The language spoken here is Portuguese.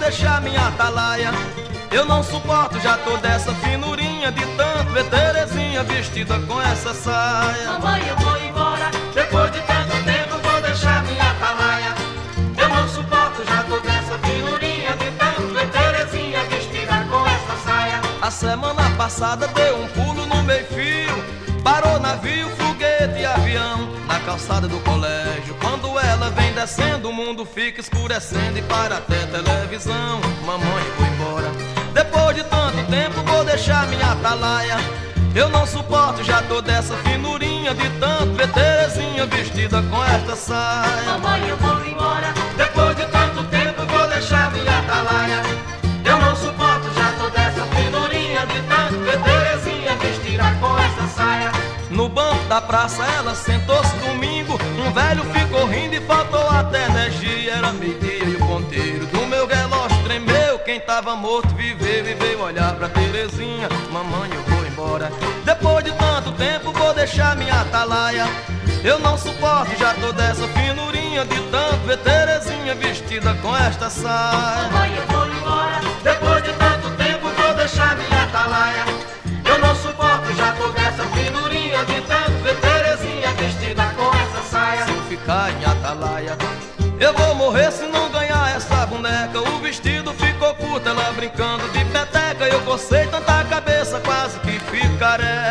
deixar minha atalaia. Eu não suporto já toda essa finurinha de tanto ver Terezinha vestida com essa saia. Mamãe, eu vou embora, depois de tanto tempo vou deixar minha atalaia. Eu não suporto já toda essa finurinha de tanto ver Terezinha vestida com essa saia. A semana passada deu um pulo no meio-fio, parou navio, foguete e avião na calçada do colégio. Quando ela vem descendo, o mundo fica escurecendo e para até televisão. Mamãe, eu vou embora, depois de tanto tempo vou deixar minha atalaia. Eu não suporto já toda essa finurinha de tanto ver Terezinha vestida com esta saia. Mamãe, eu vou embora, depois de tanto tempo vou deixar minha atalaia. Eu não suporto já toda essa finurinha de tanto ver Terezinha vestida com essa saia. No banco da praça ela sentou-se domingo, um velho ficou rindo e faltou até energia. Era meio-dia e o ponteiro do meu relógio tremeu. Quem tava morto viveu e veio olhar pra Terezinha. Mamãe, eu vou embora, depois de tanto tempo vou deixar minha atalaia. Eu não suporto já toda essa finurinha de tanto ver Terezinha vestida com esta saia. Mamãe, eu vou embora, depois de tanto tempo vou deixar minha atalaia. Eu não suporto já toda essa finurinha de tanto ver Terezinha vestida com essa saia. Se eu ficar em atalaia, eu vou morrer se não ganhar essa boneca. O vestido ficou curto, ela brincando de peteca. Eu cocei tanta cabeça, quase que fico careca.